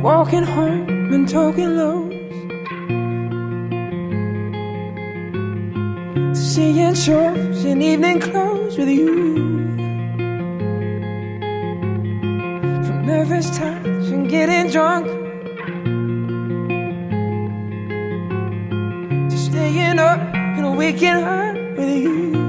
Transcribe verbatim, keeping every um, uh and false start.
walking home and talking lows, to seeing shows in evening clothes with you, from nervous touch and getting drunk, to staying up and waking up with you.